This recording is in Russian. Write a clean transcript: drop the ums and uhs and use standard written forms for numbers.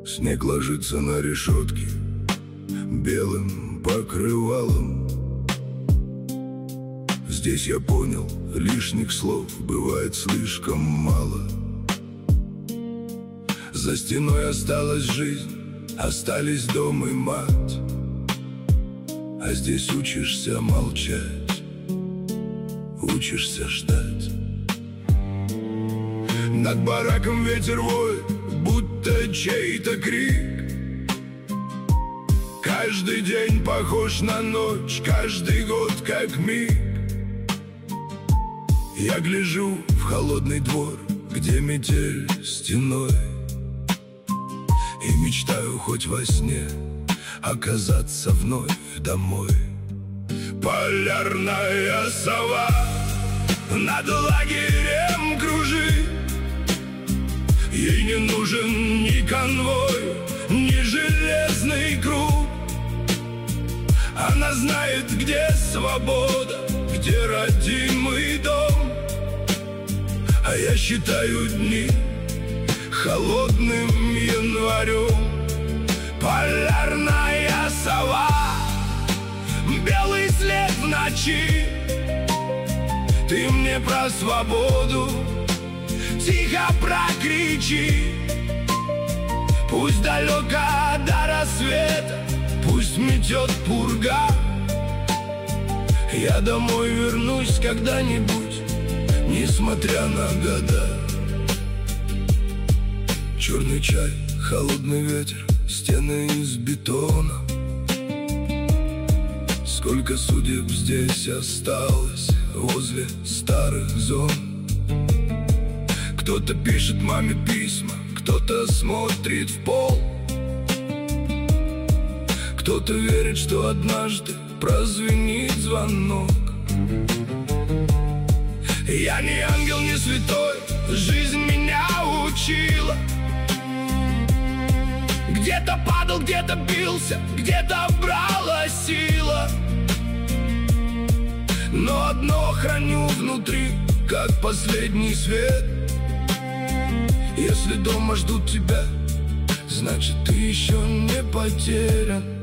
Снег ложится на решетки белым покрывалом. Здесь я понял, лишних слов бывает слишком мало. За стеной осталась жизнь, остались дом и мать. А здесь учишься молчать, учишься ждать. Над бараком ветер воет, будто чей-то крик. Каждый день похож на ночь, каждый год как миг. Я гляжу в холодный двор, где метель стеной, и мечтаю хоть во сне оказаться вновь домой. Полярная сова над лагерем кружит. Ей не нужен ни конвой, ни железный круг. Она знает, где свобода, где родимый дом. А я считаю дни холодным январем. Полярная сова, белый след в ночи. Ты мне про свободу тихо прокричи. Пусть далеко до рассвета, пусть метет пурга. Я домой вернусь когда-нибудь, несмотря на года. Черный чай, холодный ветер, стены из бетона. Сколько судеб здесь осталось возле старых зон. Кто-то пишет маме письма, кто-то смотрит в пол. Кто-то верит, что однажды прозвенит звонок. Я не ангел, не святой, жизнь меня учила. Где-то падал, где-то бился, где-то брала сила. Но одно храню внутри, как последний свет. Если дома ждут тебя, значит ты еще не потерян.